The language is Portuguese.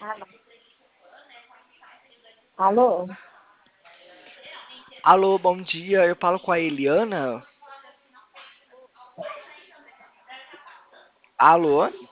Alô? Alô? Alô, bom dia. Eu falo com a Eliana. Alô?